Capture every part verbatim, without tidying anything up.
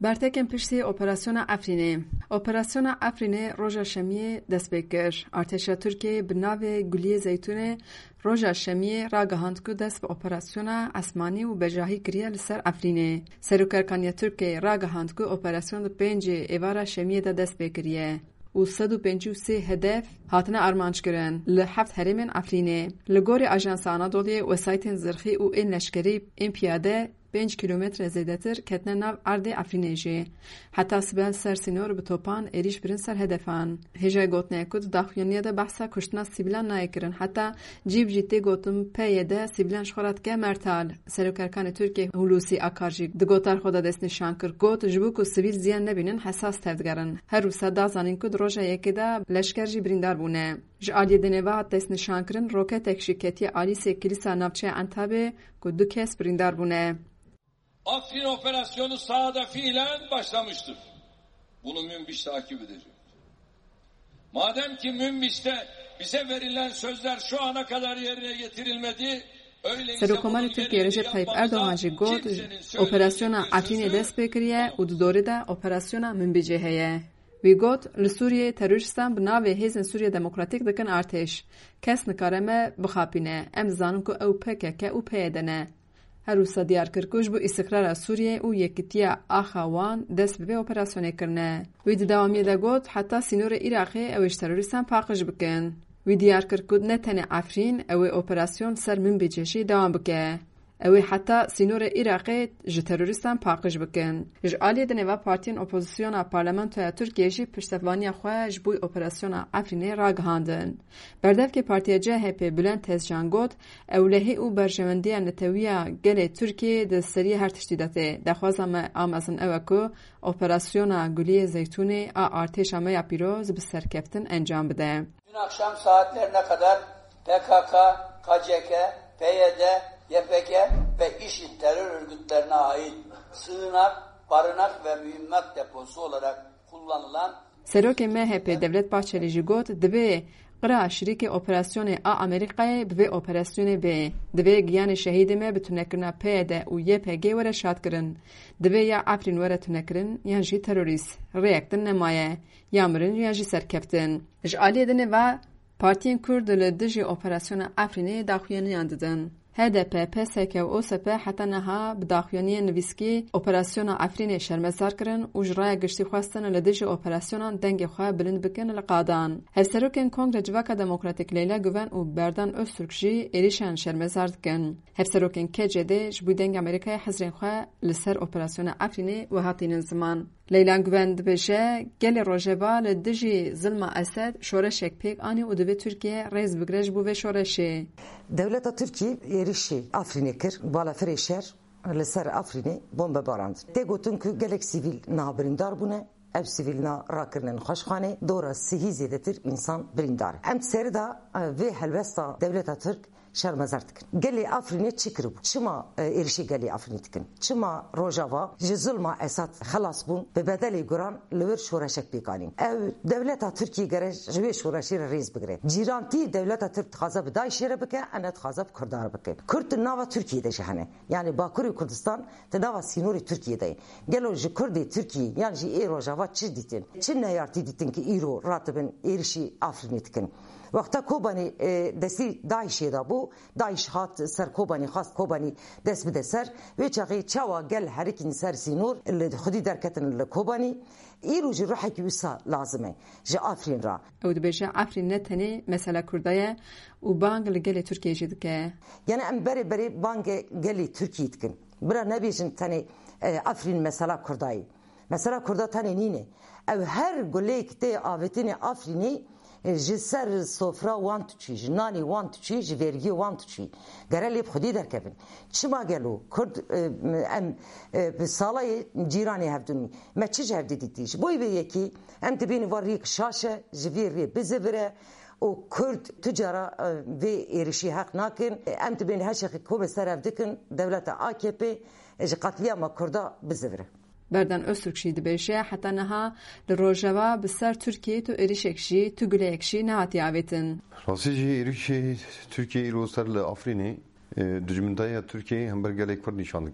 برتکن پشتی اپراسیون افرینه. اپراسیون افرینه روژا شمیه دست بکر. ارتش ترکیه بناو گلیه زیتونه روژا شمیه را گهاند که دست به اپراسیون اسمانی و بجاهی کریه لسر افرینه. سروکرکانی ترکیه را گهاند که اپراسیون پنج ایوارا شمیه دا دست بکریه. و صد و پنج و سه هدف هاتنه ارمانج کرن لحفت هرمن افرینه. لگوری آژانس آنادولی و سایت زرخی و این لشکری این پیاده پنج کیلومتر زیادتر کتنه ناو ارد افرینه جه. حتی سبل سر سینور به توپان ایریش برن سر هدفان. هجای گوتنه کد داخوانیه ده بحثا کشتنا سیبیلان نای کرن. حتی جیب جیتی گوتم پیه ده سیبیلان شخورت که مرتال. سروکرکان ترکیه هلوسی آکارجیک ده گوتار خدا دست نشان کر. گوت جبو که سیبیل زیان نبینن حساس تفدگرن. هر روز دازانین کد روژا یکی ده لشکر جی بریندار بونه. جالی دنیوه دست نشان کرن روکت اکشیکتی آلی سی کلیسا نافچه انتابه کد دو کس بریندار بونه. Afrin operasyonu sahada fiilen başlamıştır. Bunu Münbiş takip edecek. Madem ki Münbiş'te bize verilen sözler şu ana kadar yerine getirilmedi, öyleyse Serokomari Türkiye Recep Tayyip Erdoğan ji got operasyona Afrinê dest pê kiriye û di dorê de operasyona Münbicê heye. Wî got li Sûriyê terorîstan bi navê Hêzên Sûriya Demokratîk dikin artêş. Kes nikare me bixapîne. Em dizanin ku ew P K K û P Y D ne. هر روز دیار کرکوش با استقرار سوریه و یکیتیا آخوان دست به اپراسیون کرنه. وی دوامی دگوت حتی سینور عراقی اوش تروریستان پاکش بکن. وی دیار کرکود نه تنه افرین او اپراسیون سر من بجشی دوام بکه. اوی حتی سینور عراقی ج تروریستان پاکش بکن. ج آلی دنوا پارتین اپوزیسیون پارلمانتوی ترکیه جی پشتوانی خواه جبوی اپراسیون افرینه را گهاندن. بردف که پارتیا جهپ بلند تزجان گوت اولهی او برجمندی نتویا گل ترکیه د سری هر تشدیداته. دخوازم آمازن اوکو اپراسیون گلیه زیتونه آ ارتش آمیا پیروز به سرکفتن انجام بده. Dün akşam saatlerine kadar P K K, K C K, P Y D, Y P G ve IŞİD terör örgütlerine ait sığınak, barınak ve mühimmat deposu olarak kullanılan Serok M H P Devlet Bahçeli ji got dibe qira şirîkê operasyonê a Amerîkayê bi vê operasyonê bê. Divê giyanê şehîdê me bi tunekirina P Y D û Y P G were şadkirin. Divê ya Efrîn were tunekirin yan jî terorîst. Rêyek din nemaye. Ya mirin yan jî serkeftin. Ji aliyê dinê ve Partiyên Kurd li dijî operasyona Efrînê daxuyaniyan didin. H D P, P S K û O S P heta niha bi daxuyaniyên nivîskî operasyona Efrînê şermezar kirin û ji raya giştî xwestin li dijî operasyonan dengê xwe bilind bikin li qadan. Hevserokên Kongre Civaka Demokratîk Leyla Güven û Berdan Öztürk jî êrişan şermezar dikin. Hevserokên K C D ji bo deng Amerîkayê hezrên xwe li ser operasyona Efrînê wehatînin ziman. Leyla Güven dibêje gelê rojeva li dijî zilma Esed şoreşek pêk anî û divê Tirkiye rêz bigire ji bo vê şoreşê. Devleta Tirkiye êrişî Afrînê kir, balaferê şer li ser Afrînê bombe barand. Tê gotin ku gelek sivîl nabirîndar bûne, ev sivîl na rakirinin xweşxanê, dora sihî zêdetir însan birîndar. Em serî da vê helbesta devleta Tirk şermezar dikin. Gelê Afrînê çi kiribû? Çima êrişî gelê Afrînê dikin? Çima rojava ji zulma Esad xelas bûn bi bedelê guran li wir şoreşek pêkanîn. Ev devleta Tirkiye gere ji wê şoreşê re rêz bigire. Cîrantî devleta Tirk dixwaze bi Daişê re bike, em ne dixwaze bi Kurdan re bike. Kurd di nava Tirkiyeyê de jî hene. Yani Bakurê Kurdistan di nava sînorê Tirkiyeyê de. Gelo ji Kurdê Tirkiyê yan jî ê rojava çi dîtin? Çi neyartî dîtin ki îro ratibin êrişî Afrînê dikin? Vakta Kobanî destî Daişê da bû, Daîş hat ser Kobanî xwast Kobanî dest bide ser, wê çaxê çawa gel herikîn ser sînor li xwedî derketin li Kobanî, îro jî rihekî wisa lazim e ji Afrîn ra. Ew dibêje Efrîn ne tenê mesela Kurda ye û bang li gelê Tirkiye jî dike. Yani em berê berê bangê gelê Tirkiye dikin. Bira nebêjin tenê Efrîn mesela Kurdayê. Mesela Kurda tenê nîne. Ew her gulêk tê avêtinê Afrînê ji ser sofra wan tu çî, ji nanê wan tu çî, ji vergî wan tu çî. Gere lê bi Xwedî derkevin. Çima gelo Kurd em bi salayê cîranê hevdûnî. Me çi ji hevdî dîtî? Ji bo vê yekî em dibînin var rêk şaşe, ji vê rê bizivire û Kurd tu cara vê êrişî heq nakin. Em dibînin heşexê kom ser ev dikin, devleta A K P ji qetliyama Kurda bizivire. Berdan Öztürk jî dibêje heta niha li rojeva bi ser Tirkiyê tu êrişek jî tu guleyek jî nehatiye avêtin. Rastî jî êrişê Tirkiye îro ser li Afrînê dijmindaya Tirkiyeyê hember gelek pir nîşan dike.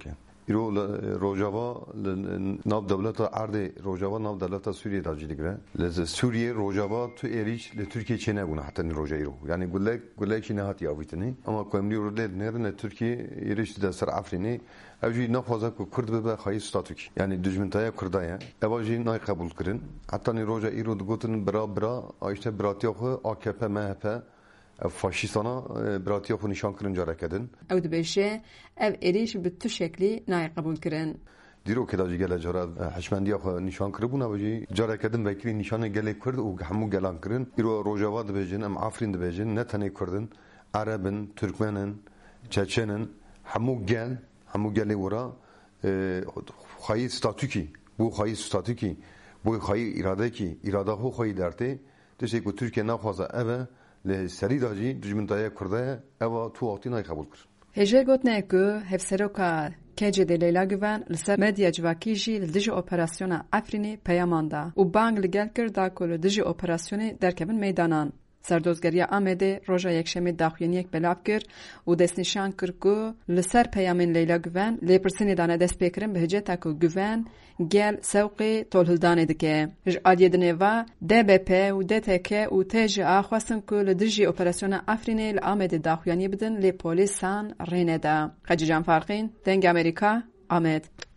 ایرو روجاوا ناو دولت عرض روجاوا ناو دولت سوریه داجی دیگره لز سوریه روجاوا تو ایریش ل ترکیه چه نبونه حتی روجا ایرو یعنی گلک گلک چه نهات یاویتنی اما کوملی رو دل نرن ترکیه ایریش در سر افرینی اوجی نفوذا کو کرد به خای ستاتوک یعنی دجمنتای کردای اواجی نای قبول کردن حتی روجا ایرو گوتن برا برا آیشته براتیو آکپ مهپ فاشیستانا براتیو خو نشان کردن جاره کردن او دبیشه او ایریش به تو شکلی نای قبول کردن دیرو که داجی گله جاره حشمندی خو نشان کرد بونه وجی جاره کردن وکیل نشان گله کرد او همو گلان کردن ایرو روجاوا دبیجن ام آفرین دبیجن نه تنی کردن عربن ترکمنن چچنن همو گل همو گله ورا خای ستاتوکی بو خای ستاتوکی بو خای اراده کی اراده خو خای درته دشه کو ترکیه نخوازه اوه ل سری داجی دجمنتای کرده اوا تو وقتی نای قبول کرد هجه گوتنه که هفسروکا کجه د لیلا گوان لسر مدیا جواکی جی لدیج اپراسیون افرینی پیاماندا و بانگ لگل کرد که لدیج اپراسیون درکبن میدانان سردوزگری آمده روزا یکشنبه داخوین یک بلاب کرد و دست نشان کرد که لسر پیامین لیلا گوان لیپرسینی دانه دست بکرم به هجه تا که گوان گل سوقی طولهدانه دکه هج آدیه دنوا دی بی پی و دی تی که و تیج آخواستن که لدیجی اپراسیون افرینی لآمده داخوینی بدن لی پولیسان رینه دا خجی جان فارقین دنگ امریکا آمد